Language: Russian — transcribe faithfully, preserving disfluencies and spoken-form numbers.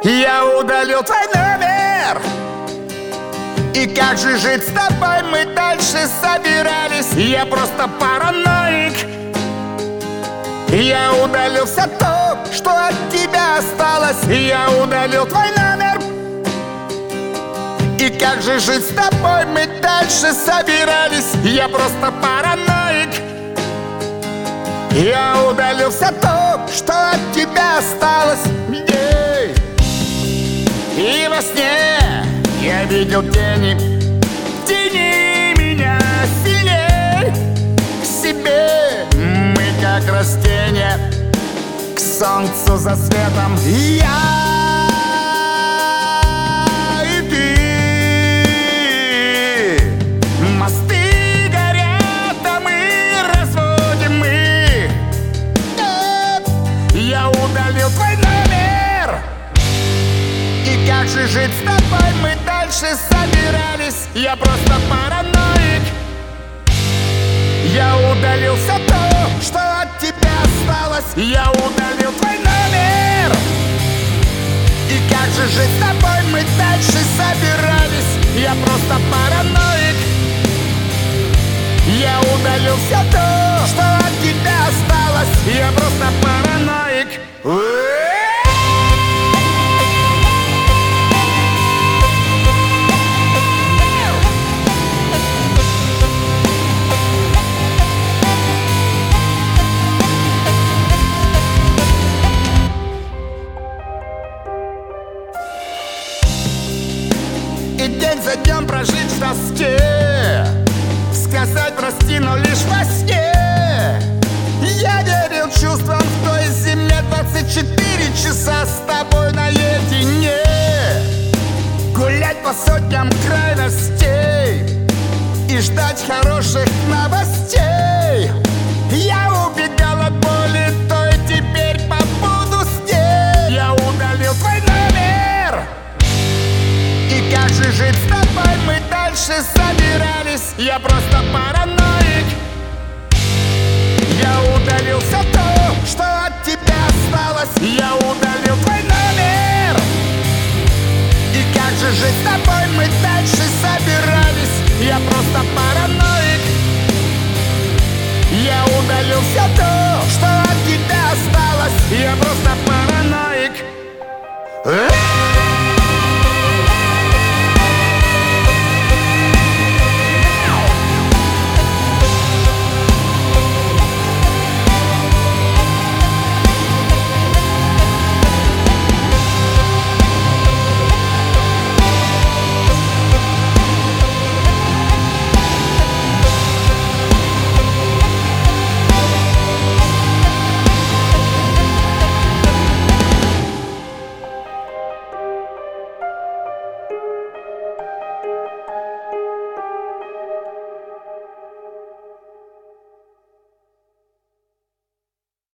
Я удалил твой номер. И как же жить с тобой, мы дальше собирались. Я просто параноик. Я удалил все то, что от тебя осталось. Я удалил твой номер. И как же жить с тобой, мы дальше собирались. Я просто параноик. Я удалил все то, что от тебя осталось. Ей. И во сне я видел тени, тени меня сильней к себе. Мы как растения к солнцу за светом. Я и ты. Мосты горят, а мы разводим мы. Я удалил твой номер. И как же жить с тобой, мы дальше собирались. Я просто параноик. Я удалил все то, что от тебя осталось. Я удалил твой номер. И как же жить с тобой, мы дальше собирались. Я просто параноик. Я удалил все то, что от тебя осталось. Я просто параноик. И день за днем прожить в тоске, сказать прости, но лишь во сне. Я верил чувствам в той зиме. Двадцать четыре часа с тобой наедине. Гулять по сотням крайностей и ждать хороших новостей. Я убегал от боли той, теперь побуду с ней. Я удалил твой номер. И как же жить с тобой, мы дальше собирались. Я просто параноик. Я удалил все то, что от тебя осталось. Я удалил твой номер. И как же жить с тобой, мы дальше собирались. Я просто параноик. Я удалил все то, что от тебя осталось. Я просто параноик.